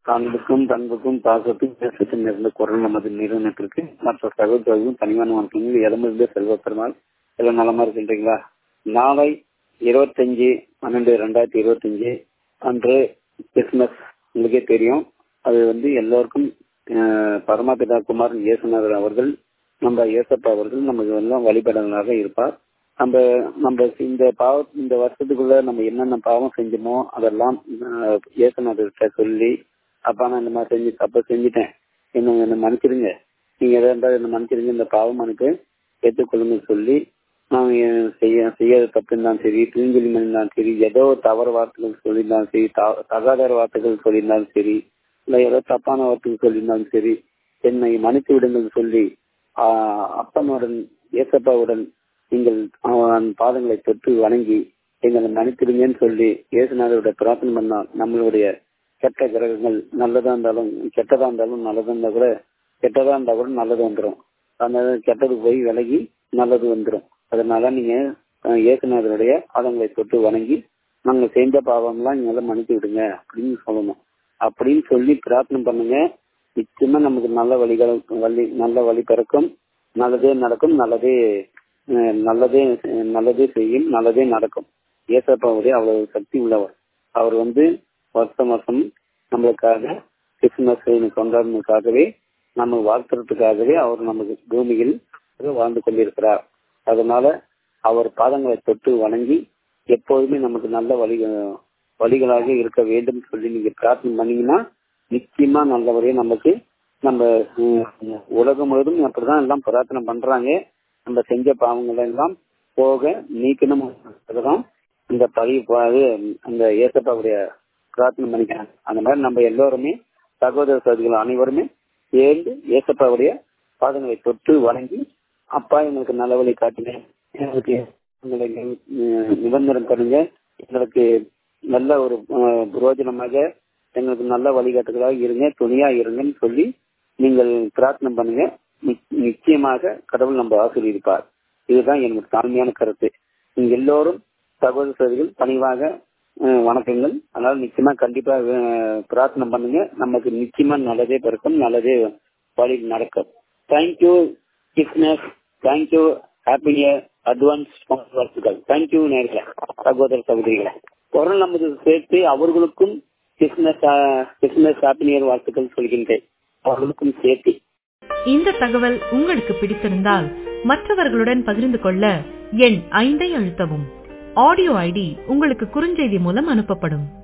அன்புக்கும் பண்புக்கும் பாசத்துக்கும் பேசத்தில் இருந்த குரல் நமது நிறுவனத்திற்கு மற்ற சகோதரர்களும் பணிவான வணக்கங்கள். இடமிருந்து செல்வ பெருமாள் எல்லாம் நலமா இருக்கின்றீங்களா? நாளை 25/12/2025 அன்று கிறிஸ்துமஸ். உங்களுக்கே தெரியும், அது எல்லோருக்கும் பரமாபிதா குமாரன் இயேசுநாதர் அவர்கள், நம்ம இயேசப்பா அவர்கள் நமக்கு எல்லாம் வழிபடலாக இருப்பார். நம்ம இந்த வருஷத்துக்குள்ள நம்ம என்னென்ன பாவம் செஞ்சோமோ அதெல்லாம் இயேசுநாதர்கிட்ட சொல்லி, அப்பா நான் இந்த மாதிரி தப்ப செஞ்சுட்டேன், என்ன மன்னிச்சிருங்க, நீங்க எதா இருந்தாலும் என்ன மன்னிச்சிருங்க, இந்த பாவம் எனக்கு ஏற்றுக்கொள்ளுங்க சொல்லி, நான் செய்யாத தப்பு இருந்தாலும் சரி, தூஞ்சொலி இருந்தாலும் சரி, ஏதோ தவறு வார்த்தைகள் சொல்லியிருந்தாலும் சரி, தகாதார வார்த்தைகள் சொல்லியிருந்தாலும் சரி, இல்லை ஏதோ தப்பான வார்த்தைகள் சொல்லியிருந்தாலும் சரி, என்னை மன்னித்து விடுங்கள் சொல்லி அப்பனுடன் இயேசப்பாவுடன் நீங்கள் பாதங்களை தொட்டு வணங்கி எங்களை மன்னித்திடுங்கன்னு சொல்லி இயேசுநாதருடைய பிரார்த்தனை பண்ணால் நம்மளுடைய கெட்ட கிரகங்கள் நல்லதா இருந்தாலும் கெட்டதா இருந்தாலும் நல்லதா இருந்தா கூட கெட்டதா இருந்தா கூட நல்லது வந்துடும். அந்த கெட்டது போய் விலகி நல்லது வந்துடும். அதனால நீங்க இயேசுநாதருடைய பாதங்களை தொட்டு வணங்கி நாங்கள் செஞ்ச பாவம்லாம் நீங்க மன்னித்து விடுங்க அப்படின்னு சொல்லணும். அப்படின்னு சொல்லி பிரார்த்தனை பண்ணுங்க. நிச்சயமா நமக்கு நல்ல வழி பிறக்கும், நல்லதே நடக்கும், நல்லதே செய்யும், நல்லதே நடக்கும். இயேசப்பாவுடைய அவ்வளவு சக்தி உள்ளவர். அவர் வருஷம் வருஷம் நம்மளுக்காக கிறிஸ்துமஸ் கொண்டாடுறதுக்காகவே, நம்ம வாழ்த்துறதுக்காகவே அவர் நமக்கு பூமியில் வாழ்ந்து கொண்டிருக்கிறார். அதனால அவர் பாதங்களை தொட்டு வணங்கி எப்போதுமே நமக்கு நல்ல வழிகளாக இருக்க வேண்டும் சொல்லி நீங்க பிரார்த்தனை பண்ணீங்கன்னா நிச்சயமா நல்லவரையே நமக்கு நம்ம உலகம் முழுவதும் அப்படிதான் எல்லாம் பிரார்த்தனை பண்றாங்க. நம்ம செஞ்ச பாவங்களை எல்லாம் போக நீக்கணும். இந்த பதிவு அந்த இயேசப்பாவுடைய பிரார்த்தனை பண்ணிக்கிறாங்க. அந்த மாதிரி நம்ம எல்லோருமே சகோதர சகோதரிகள் அனைவருமே சேர்ந்து இயேசப்பாவுடைய பாதங்களை தொட்டு வணங்கி, அப்பா எங்களுக்கு நல்ல வழி காட்டுங்க, எங்களுக்கு நிபந்தனை பண்ணுங்க, எங்களுக்கு நல்ல ஒரு புரோஜனமாக எங்களுக்கு நல்ல வழிகாட்டுகளாக இருங்க, துணையா இருங்கன்னு சொல்லி நீங்கள் பிரார்த்தனை பண்ணுங்க. நிச்சயமாக கடவுள் நம்ம ஆசீர்வதிப்பார். இதுதான் எனக்கு தாழ்மையான கருத்து. நீங்க எல்லோரும் சகோதர சகோதரிகள் பணிவாக வணக்கங்கள். அதனால நிச்சயமா கண்டிப்பா பிரார்த்தனை பண்ணுங்க. நமக்கு நிச்சயமா நல்லதே பிறக்கும், நல்லதே வழி நடக்கும். Thank you Christmas, thank you, happy new year, advance வாழ்த்துக்கள். தேங்க்யூ நேர்களே, சகோதர சகோதரிகளை. குரல் நமது சேர்த்து அவர்களுக்கும் கிறிஸ்துமஸ் ஹாப்பி நியர் வாழ்த்துக்கள் சொல்கின்றேன், அவர்களுக்கும் சேர்த்து. இந்த தகவல் உங்களுக்கு பிடித்திருந்தால் மற்றவர்களுடன் பகிர்ந்து கொள்ள எண் 5 அழுத்தவும். ஆடியோ ஐடி உங்களுக்கு குறுஞ்செய்தி மூலம் அனுப்பப்படும்.